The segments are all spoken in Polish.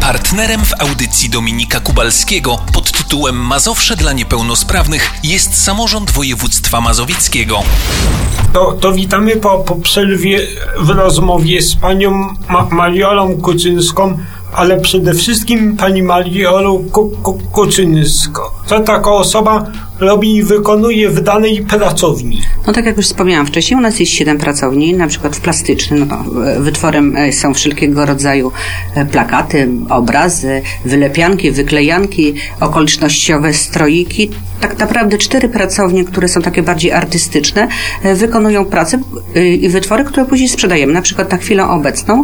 Partnerem w audycji Dominika Kubalskiego pod tytułem Mazowsze dla niepełnosprawnych jest samorząd województwa mazowieckiego. To witamy po przerwie w rozmowie z panią Mariolą Kuczyńską, ale przede wszystkim pani Mariolą Kuczyńską. Co taka osoba robi i wykonuje w danej pracowni? No tak jak już wspomniałam wcześniej, u nas jest 7 pracowni, na przykład w plastycznym wytworem są wszelkiego rodzaju plakaty, obrazy, wylepianki, wyklejanki, okolicznościowe stroiki. Tak naprawdę 4 pracownie, które są takie bardziej artystyczne, wykonują pracę i wytwory, które później sprzedajemy. Na przykład na chwilę obecną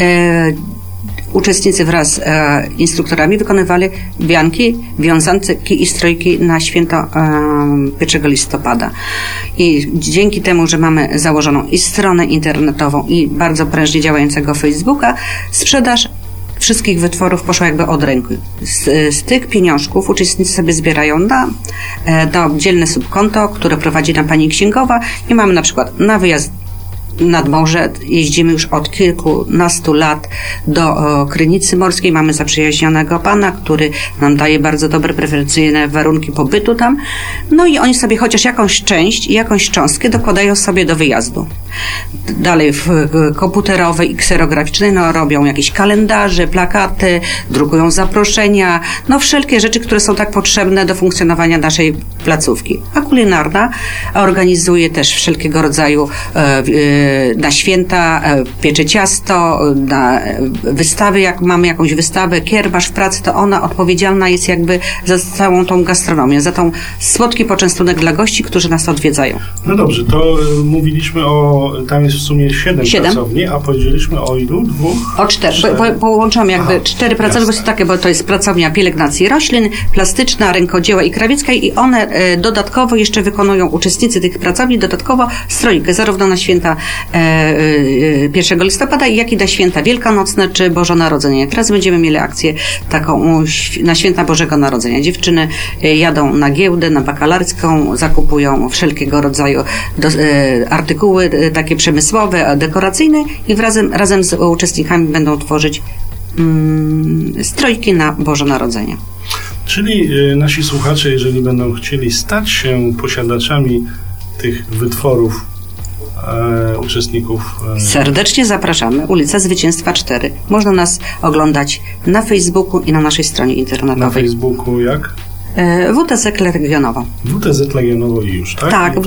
uczestnicy wraz z instruktorami wykonywali wianki, wiązanki i strojki na święto 1 listopada. I dzięki temu, że mamy założoną i stronę internetową i bardzo prężnie działającego Facebooka, sprzedaż wszystkich wytworów poszła jakby od ręki. Z tych pieniążków uczestnicy sobie zbierają na dzielne subkonto, które prowadzi nam pani księgowa i mamy na przykład na wyjazd nad morze. Jeździmy już od kilkunastu lat do Krynicy Morskiej. Mamy zaprzyjaźnionego pana, który nam daje bardzo dobre, preferencyjne warunki pobytu tam. No i oni sobie chociaż jakąś część i jakąś cząstkę dokładają sobie do wyjazdu. Dalej w komputerowej i kserograficznej robią jakieś kalendarze, plakaty, drukują zaproszenia, wszelkie rzeczy, które są tak potrzebne do funkcjonowania naszej placówki. A kulinarna organizuje też wszelkiego rodzaju na święta, piecze ciasto, na wystawy, jak mamy jakąś wystawę, kiermasz w pracy, to ona odpowiedzialna jest jakby za całą tą gastronomię, za tą słodki poczęstunek dla gości, którzy nas odwiedzają. No dobrze, to mówiliśmy tam jest w sumie 7 pracowni, a powiedzieliśmy o ilu? 2? O 4. Połączyłam jakby 4 pracownie, bo to jest pracownia pielęgnacji roślin, plastyczna, rękodzieła i krawiecka i one dodatkowo jeszcze wykonują, uczestnicy tych pracowni, dodatkowo strojkę, zarówno na święta 1 listopada, jak i na święta wielkanocne czy Boże Narodzenie. Teraz będziemy mieli akcję taką na święta Bożego Narodzenia. Dziewczyny jadą na giełdę, na bakalarską, zakupują wszelkiego rodzaju artykuły takie przemysłowe, dekoracyjne i razem z uczestnikami będą tworzyć strojki na Boże Narodzenie. Czyli nasi słuchacze, jeżeli będą chcieli stać się posiadaczami tych wytworów uczestników. Serdecznie zapraszamy. Ulica Zwycięstwa 4. Można nas oglądać na Facebooku i na naszej stronie internetowej. Na Facebooku jak? WTZ Legionowo. WTZ Legionowo i już, tak? Tak,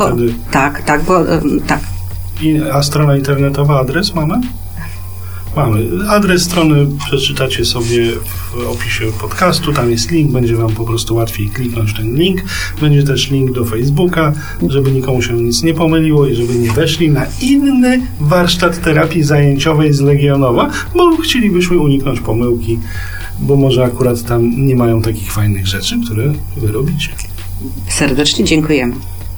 tak. A strona internetowa, adres mamy? Mamy. Adres strony przeczytacie sobie w opisie podcastu, tam jest link, będzie wam po prostu łatwiej kliknąć ten link. Będzie też link do Facebooka, żeby nikomu się nic nie pomyliło i żeby nie weszli na inny warsztat terapii zajęciowej z Legionowa, bo chcielibyśmy uniknąć pomyłki, bo może akurat tam nie mają takich fajnych rzeczy, które wy robicie. Serdecznie dziękujemy.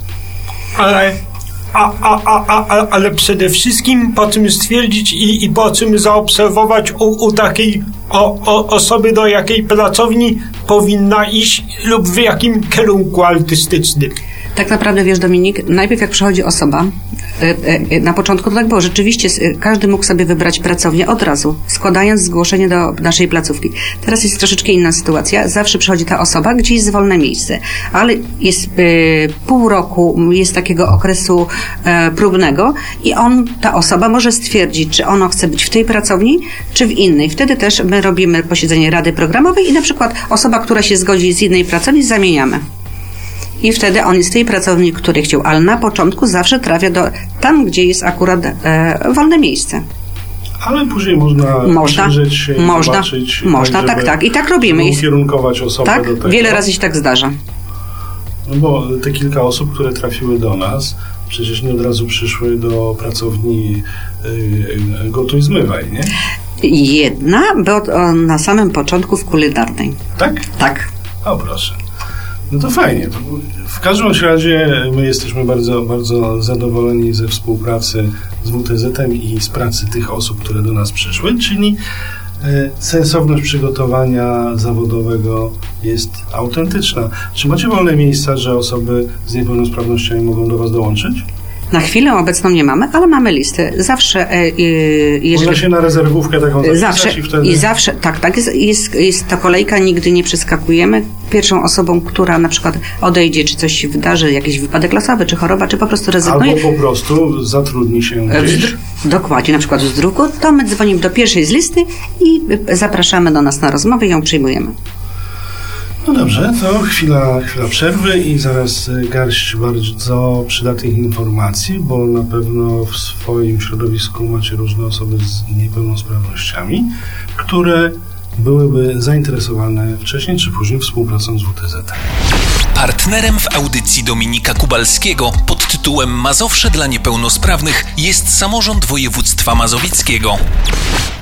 Ale przede wszystkim po czym stwierdzić i po czym zaobserwować u takiej osoby, do jakiej pracowni powinna iść lub w jakim kierunku artystycznym. Tak naprawdę, wiesz, Dominik, najpierw jak przychodzi osoba, na początku to tak było, rzeczywiście każdy mógł sobie wybrać pracownię od razu, składając zgłoszenie do naszej placówki. Teraz jest troszeczkę inna sytuacja. Zawsze przychodzi ta osoba, gdzie jest wolne miejsce, ale jest pół roku, jest takiego okresu próbnego i ta osoba może stwierdzić, czy ona chce być w tej pracowni, czy w innej. Wtedy też my robimy posiedzenie rady programowej i na przykład osoba, która się zgodzi z innej pracowni, zamieniamy. I wtedy on jest w tej pracowni, której chciał, ale na początku zawsze trafia tam, gdzie jest akurat wolne miejsce. Ale później można przyjrzeć się i zobaczyć. Można, tak. I tak robimy. Ukierunkować osobę tak, do tego. Wiele razy się tak zdarza. No bo te kilka osób, które trafiły do nas, przecież nie od razu przyszły do pracowni gotuj, zmywaj, nie? Jedna była na samym początku w kulinarnej. Tak? Tak. O, proszę. No to fajnie. W każdym razie my jesteśmy bardzo, bardzo zadowoleni ze współpracy z WTZ-em i z pracy tych osób, które do nas przyszły, czyli sensowność przygotowania zawodowego jest autentyczna. Czy macie wolne miejsca, że osoby z niepełnosprawnościami mogą do was dołączyć? Na chwilę obecną nie mamy, ale mamy listę. Zawsze, jeżeli... Można się na rezerwówkę taką zapisać Zawsze, i wtedy... i zawsze, tak, jest ta kolejka, nigdy nie przeskakujemy. Pierwszą osobą, która na przykład odejdzie, czy coś się wydarzy, jakiś wypadek losowy, czy choroba, czy po prostu rezygnuje. Albo po prostu zatrudni się gdzieś. Dokładnie, na przykład z druku, to my dzwonimy do pierwszej z listy i zapraszamy do nas na rozmowę i ją przyjmujemy. No dobrze, to chwila przerwy i zaraz garść bardzo przydatnych informacji, bo na pewno w swoim środowisku macie różne osoby z niepełnosprawnościami, które byłyby zainteresowane wcześniej czy później współpracą z WTZ. Partnerem w audycji Dominika Kubalskiego pod tytułem Mazowsze dla niepełnosprawnych jest Samorząd Województwa Mazowieckiego.